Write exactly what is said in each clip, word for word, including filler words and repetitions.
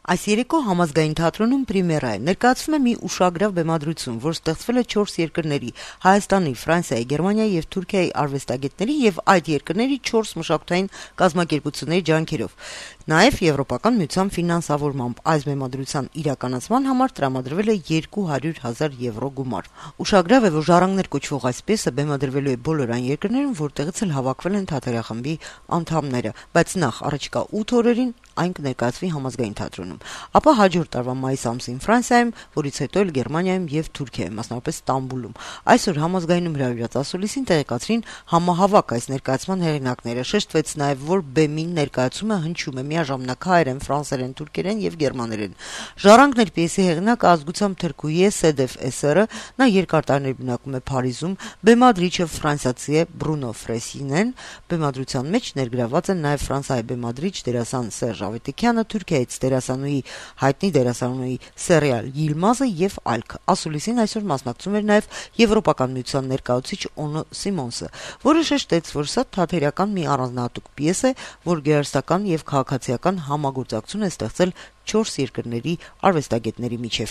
Այս երեկո համազգային թատրոնում պրեմիերա է, ներկայացվում է մի ուշագրավ բեմադրություն, որ ստեղծվել է չորս երկրների՝ Հայաստանի, Ֆրանսիայի, Գերմանիայի եւ Թուրքիայի արվեստագետների եւ այդ երկրների չորս մշակութային կազմակերպությունների ջանքերով։ Նաեւ Եվրոպական միության ֆինանսավորմամբ այս բեմադրության իրականացման համար տրամադրվել է երկու հարյուր հազար եվրո գումար։ Ուշագրավ է, որ «Ժառանգներ» կոչվող այս պիեսը բեմադրվելու է բոլոր այն երկրներում, որտեղից էլ հավաքվել են թատերախմբի անդամները, բայց նախ առաջիկա ութ օրերին այն կներկայացվի համազգային թատրոնում, ապա հաջորդ տարվա մայիս ամսին Ֆրանսիայում, որից հետո էլ Գերմանիայում եւ Թուրքիայում, մասնավորապես Ստամբուլում։ Այսօր համազգայինում հրավիրած ասուլիսին տեղեկացրին համահավաք այս ներկայացման հեղինակները, շեշտվեց նաեւ, որ բեմին ներկայացումը հնչում է միաժամանակ հայերեն, ֆրանսերեն, թուրքերեն եւ գերմաներեն։ «Ժառանգներ» պիեսի հեղինակը ազգությամբ թրքուհի է Սեդեֆ Էսերը, նա երկար տարիներ բնակվում է Փարիզում, բեմադրիչը ֆրանսիացի է Բրունո Ֆրեսինեն, բեմադրության մեջ ներգրավված են նաեւ Ֆրանսիայի բեմադրիչ դերասան Սերժ Ավետիքյանը, Թուրքիայից դերասանուհի հայտնի դերասանուհի Սերիալ Yilmazը եւ այլք։ Ասուլիսին այսօր մասնակցում էր նաեւ Եվրոպական միության ներկայացուցիչ Օնո Սիմոնսը, որը շեշտեց, որ սա թատերական մի առանձնահատուկ պիես է, որ գեղարվեստական եւ քաղաքացիական համագործակցություն է ստեղծել չորս երկրների արվեստագետների միջեւ։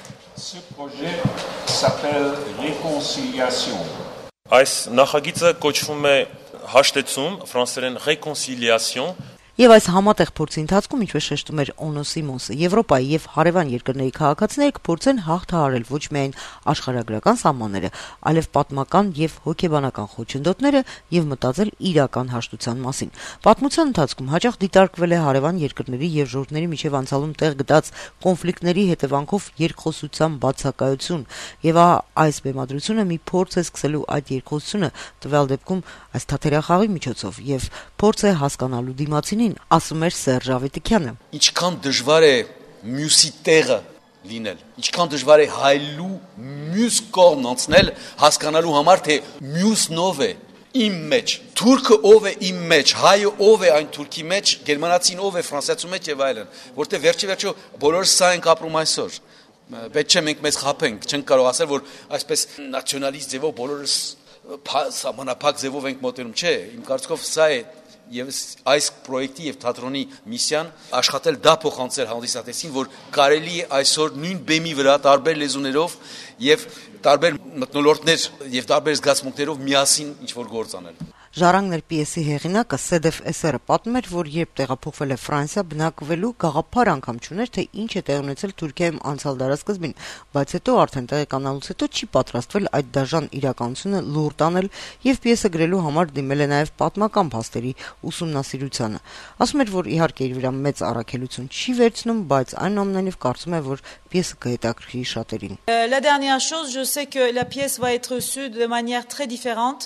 Ce projet s'appelle Réconciliation. Այս նախագիծը կոչվում է հաշտեցում, ֆրանսերեն Réconciliation. Եվ այս համատեղ փորձի ընթացքում, ինչպես շեշտում էր Օնո Սիմոնսը, Եվրոպայի եւ հարևան երկրների քաղաքացիները կփորձեն հաղթահարել ոչ միայն աշխարհագրական սահմանները, այլև պատմական եւ հոգեբանական խոչընդոտները եւ մտածել իրական հաշտության մասին։ Պատմության ընթացքում հաճախ դիտարկվել է հարևան երկրների եւ ժողովուրդների միջև անցալում տեղ գտած կոնֆլիկտների հետևանքով երկխոսության բացակայություն, եւ այս բեմադրությունը մի փորձ է սկսելու այդ երկխոսությունը տվյալ դեպքում այս թատերախաղի միջոցով եւ փորձ է հասկանալու դիմացին, ասում էր Սերժ Ավետիքյանը։ Ինչքան դժվար է մյուսի տեղը լինել, ինչքան դժվար է հայլու մյուս կողմն անցնել, հասկանալու համար, թե մյուսն ով է իմ մեջ, թուրքը ով է իմ մեջ, հայը ով է այն թուրքի մեջ, գերմանացին ով է ֆրանսիացու մեջ եւ այլն, որտեղ վերջի վերջո բոլորս սա ենք ապրում այսօր։ Պետք չէ մենք մեզ խաբենք, չենք կարող ասել, որ այսպես նացիոնալիստ ձևով բոլորս սահմանափակ ձևով ենք մոտենում, չէ, իմ կարծիքով սա է եւ այս պրոյեկտի եւ թատրոնի միսիան աշխատել դա փոխանցել հանդիսատեսին, որ կարելի է այսօր նույն բեմի վրա տարբեր լեզուներով եւ տարբեր մթնոլորտներ եւ տարբեր զգացմունքներով միասին ինչ-որ գործ անել։ «Ժառանգներ» պիեսի հեղինակը Սեդեֆ Էսերը պատմում էր, որ երբ տեղափոխվել է Ֆրանսիա, բնակվելու գաղափար անգամ չուներ, թե ինչ է տեղի ունեցել Թուրքիայում անցյալ դարասկզբին, բայց հետո արդեն տեղեկանալուց հետո չի պատրաստվել այդ դաժան իրականությունը լուր տանել եւ պիեսը գրելու համար դիմել է նաեւ պատմական փաստերի ուսումնասիրությանը։ Ասում էր, որ իհարկե իր վրա մեծ առաքելություն չի վերցնում, բայց այնուամենայնիվ կարծում է, որ պիեսը կհետաքրքրի շատերին։ La dernière chose, je sais que la pièce va être reçue de manière très différente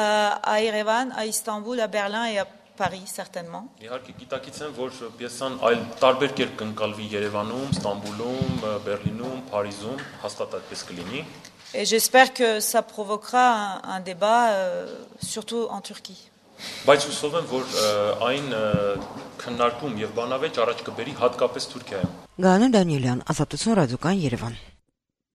à Yerevan, à Istanbul, à Berlin et à Paris certainement. Իհարկե գիտակից եմ, որ պիեսան այլ տարբեր կերպ կընկալվի Երևանում, Ստամբուլում, Բերլինում, Փարիզում, հաստատ այդպես կլինի։ Et j'espère que ça provoquera un, un débat euh, surtout en Turquie. Բայց հուսով եմ, որ այն քննարկում եւ բանավեճ առաջ կբերի հատկապես Թուրքիայում։ Գաներ Դանիելյան, Ազատություն ռադիոկայան Երևան։